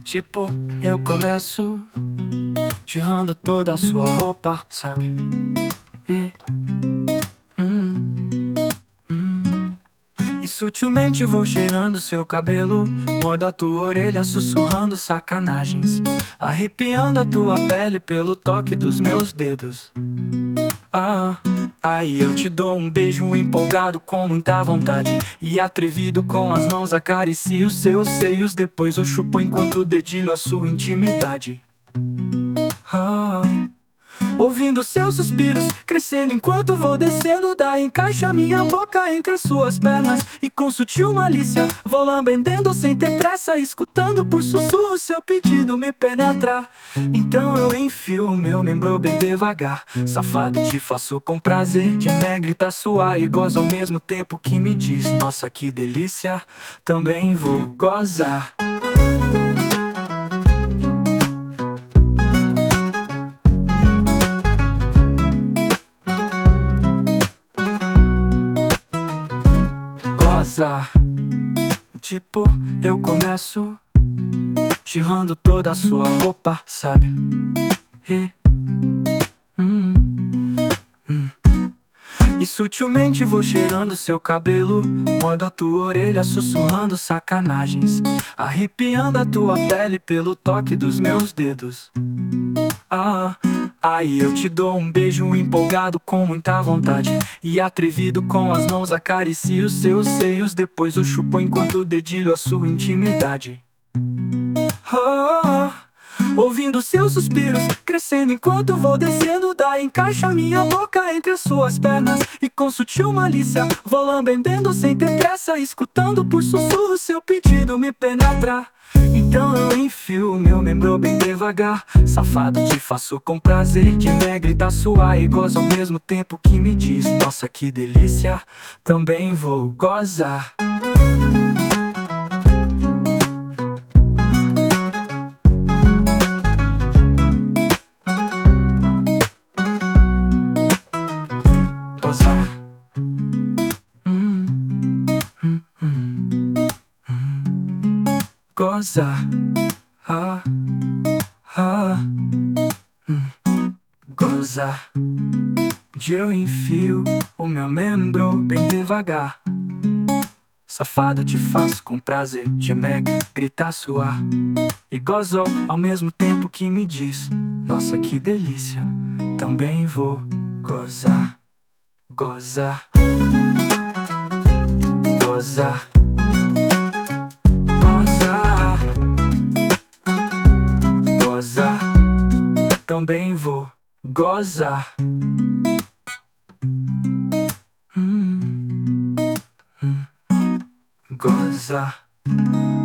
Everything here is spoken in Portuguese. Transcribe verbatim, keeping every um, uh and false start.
Tipo, eu começo tirando toda a sua roupa, sabe? E, hum, hum. E sutilmente vou cheirando seu cabelo, mordo a tua orelha sussurrando sacanagens, arrepiando a tua pele pelo toque dos meus dedos. Ah, aí eu te dou um beijo empolgado com muita vontade, e atrevido com as mãos acaricio seus seios. Depois eu chupo enquanto dedilho a sua intimidade. Ah, ouvindo seus suspiros crescendo enquanto vou descendo. Daí encaixa minha boca entre as suas pernas, e com sutil malícia vou lambendendo sem ter pressa, escutando por sussurro seu pedido me penetra. Então eu enfio o meu membro bem devagar, safado, te faço com prazer. De me grita suar e goza ao mesmo tempo que me diz: nossa, que delícia, também vou gozar. Tipo, eu começo tirando toda a sua roupa, sabe? E, hum, hum. E sutilmente vou cheirando seu cabelo, mordo a tua orelha sussurrando sacanagens, arrepiando a tua pele pelo toque dos meus dedos. Ah, aí eu te dou um beijo empolgado com muita vontade, e atrevido com as mãos acaricio seus seios. Depois eu chupo enquanto dedilho a sua intimidade. Ah, ouvindo seus suspiros crescendo enquanto vou descendo. Daí encaixa minha boca entre as suas pernas, e com sutil malícia vou lambendendo sem ter pressa, escutando por sussurro seu pedido me penetra. Então eu enfio o meu membro bem devagar, safado, te faço com prazer. De me grita suar e goza ao mesmo tempo que me diz: nossa, que delícia, também vou gozar. Gozar. Hum, hum, hum, hum. Gozar. Ah, ah, hum. Gozar. De eu enfio o meu membro bem devagar, safado, te faço com prazer. De me gritar suar e gozo ao mesmo tempo que me diz: nossa, que delícia, também vou gozar. Gozar. Gozar. Gozar. Gozar. Também vou gozar. Hum, hum, gozar.